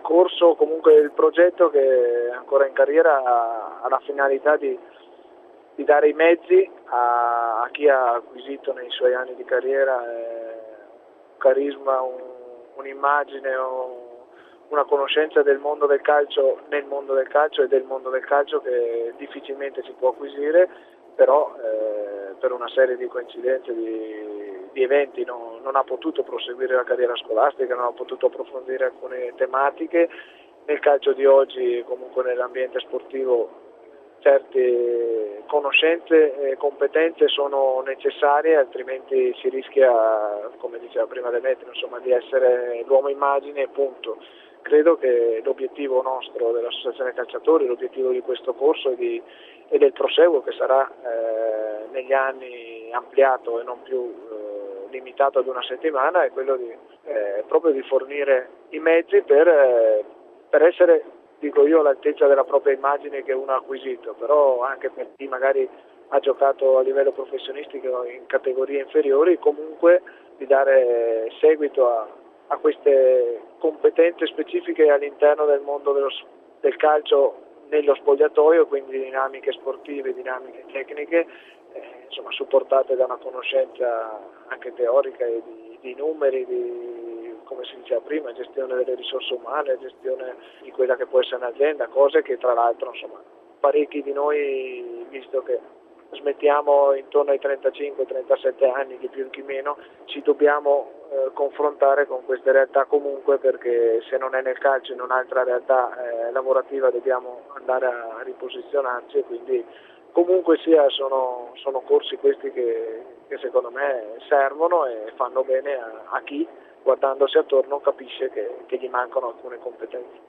corso, comunque il progetto che è ancora in carriera ha la finalità di dare i mezzi a chi ha acquisito nei suoi anni di carriera un carisma, un'immagine o una conoscenza del mondo del calcio nel mondo del calcio e del mondo del calcio che difficilmente si può acquisire, però per una serie di coincidenze, di eventi non ha potuto proseguire la carriera scolastica, non ha potuto approfondire alcune tematiche. Nel calcio di oggi, comunque nell'ambiente sportivo, certe conoscenze e competenze sono necessarie, altrimenti si rischia, come diceva prima Demetrio, insomma, di essere l'uomo immagine e punto. Credo che l'obiettivo nostro dell'Associazione Calciatori, l'obiettivo di questo corso e del proseguo che sarà negli anni ampliato e non più limitato ad una settimana, è quello proprio di fornire i mezzi per essere, dico io, all'altezza della propria immagine che uno ha acquisito, però anche per chi magari ha giocato a livello professionistico in categorie inferiori, comunque di dare seguito a queste competenze specifiche all'interno del mondo del calcio nello spogliatoio, quindi dinamiche sportive, dinamiche tecniche, insomma supportate da una conoscenza anche teorica e di numeri, come si diceva prima, gestione delle risorse umane, gestione di quella che può essere un'azienda, cose che tra l'altro insomma parecchi di noi, visto che smettiamo intorno ai 35-37 anni, chi più chi meno, ci dobbiamo confrontare con queste realtà comunque, perché se non è nel calcio in un'altra realtà lavorativa dobbiamo andare a riposizionarci, e quindi comunque sia sono corsi questi che secondo me servono e fanno bene a chi, guardandosi attorno, capisce che gli mancano alcune competenze.